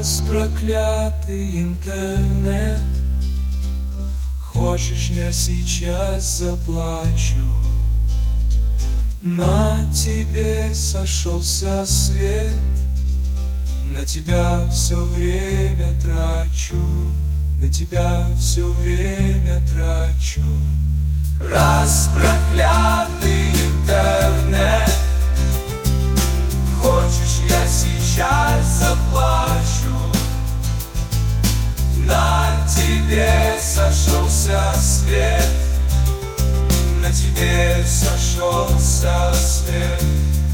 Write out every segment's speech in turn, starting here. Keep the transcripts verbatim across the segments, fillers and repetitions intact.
Раз проклятый интернет, хочешь, я сейчас заплачу? На тебе сошелся свет, на тебя все время трачу, на тебя все время трачу. Раз проклятый интернет, хочешь, я сейчас заплачу? На тебе сошелся свет, на тебе сошелся свет,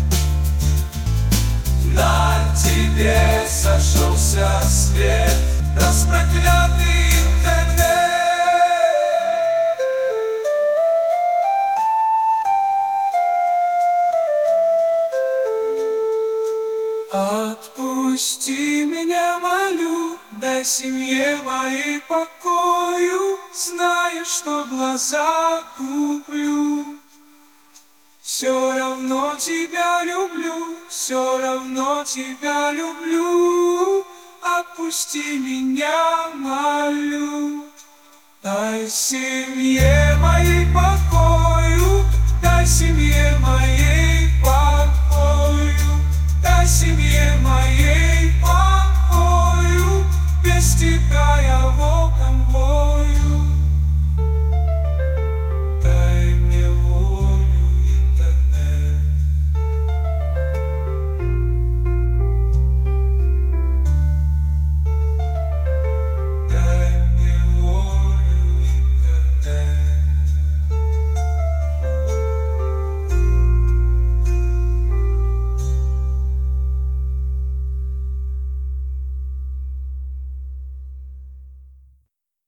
на тебе сошелся свет. Раз проклятый интернет. Отпусти меня, молю, дай семье моей покою. Знаешь, что глаза куплю, все равно тебя люблю, все равно тебя люблю. Отпусти меня, молю, дай семье моей покою.